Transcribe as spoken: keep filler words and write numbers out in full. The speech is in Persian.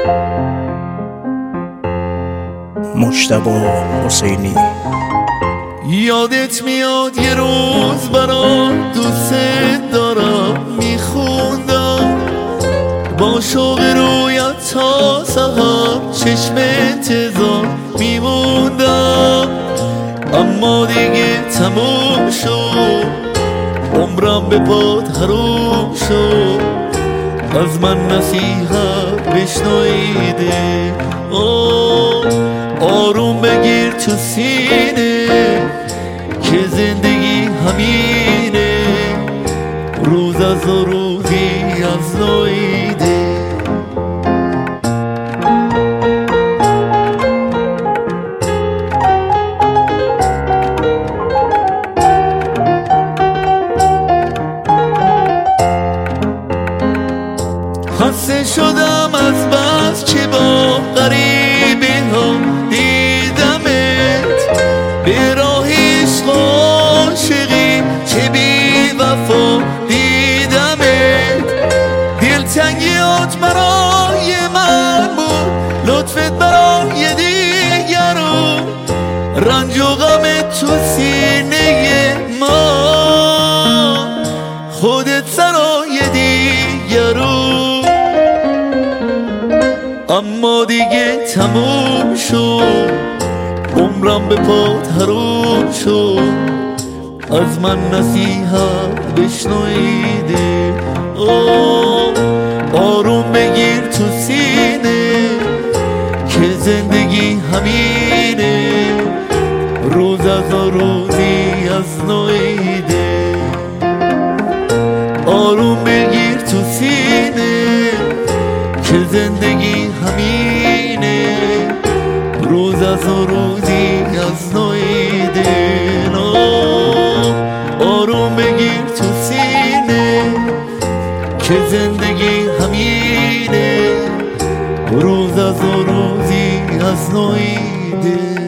مجتبی حسینی. یادت میاد یه روز برات دوست دارم میخوندم، با شوق رویت تا سحر چشم انتظار میموندم، اما دیگه تموم شد، عمرم به پات حروم شد، از من نصیحت بشنویده. آروم بگیر تو سینه که زندگی همینه، روز از روزی از نویده. خسته شدم از بس که با غریبه ها دیدمت، به راه عشق و عاشقی چه بی وفا دیدمت، دلتنگیات برای من بود، لطفت برای دیگرون، رنج و غمت تو سینه ما، خودت سرای دیگرون، اما دیگه تموم شد، عمرم به پات حروم شد، از من نصیحت بشنویده. آروم بگیر تو سینه که زندگی همینه، روز از روزی از نویده. آروم بگیر تو سینه که زندگی همینه، روز از روزی از نویده. آروم بگیر تو سینه که زندگی همینه، روز از روزی از نویده.